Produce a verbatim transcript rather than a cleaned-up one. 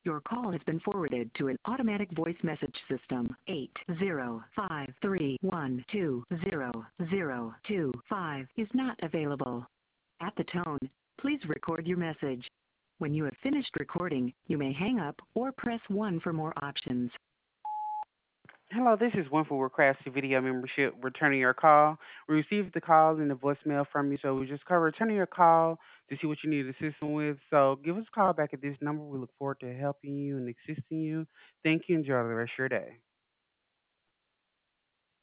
Your call has been forwarded to an automatic voice message system. eight zero five three one two zero zero two five is not available. At the tone, please record your message. When you have finished recording, you may hang up or press one for more options. Hello, this is One for Craftsy Video Membership. Returning your call. We received the call and the voicemail from you, so we just cover returning your call to see what you need assistance with. So give us a call back at this number. We look forward to helping you and assisting you. Thank you. Enjoy the rest of your day.